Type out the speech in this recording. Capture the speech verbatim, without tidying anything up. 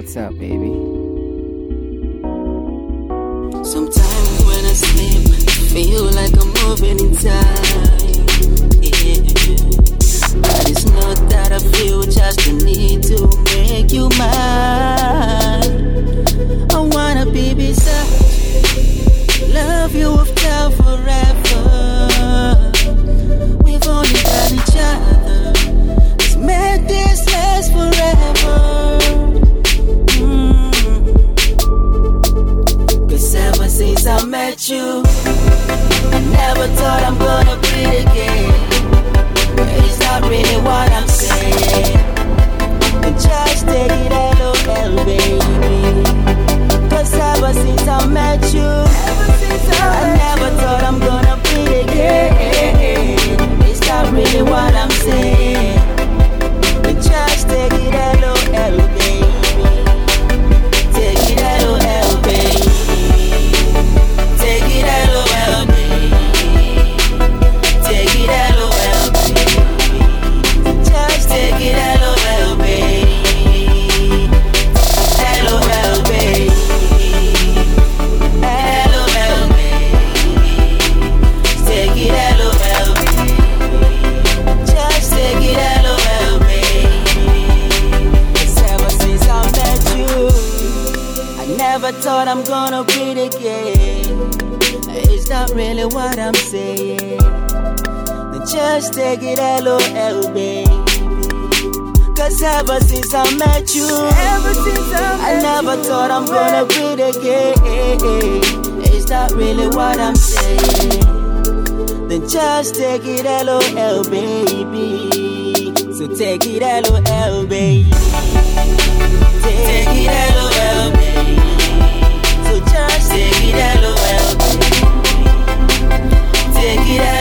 What's up, baby? Sometimes when I sleep, I feel like I'm moving in time. Yeah. But it's not that I feel, just the need to make you mine. I wanna be beside you, love you without forever. We've only got each other, let's make this last forever. Since I met you, I never thought I'm gonna bleed again. It's not really what I'm saying. Just take it L O L, baby. Cause ever since I met you, I never thought I'm gonna bleed again. It's not really what I'm saying. Just take it L O L, baby. Take it L O L, baby. Take it L O L, baby. Take it L O L, baby. Just take it L O L, baby. L O L, baby. L O L, baby. Take it L O L, baby. Just take it L O L, baby. It's ever since I met you, I never thought I'm gonna breathe again. It's not really what I'm saying. Then just take it L O L, baby. Cause ever since I met you, ever since I, met I never you, thought I'm gonna breathe again. It's not really what I'm saying. Then just take it L O L, baby. So take it L O L, baby. Take it L O L, baby. So just take it L O L, baby. Take it out.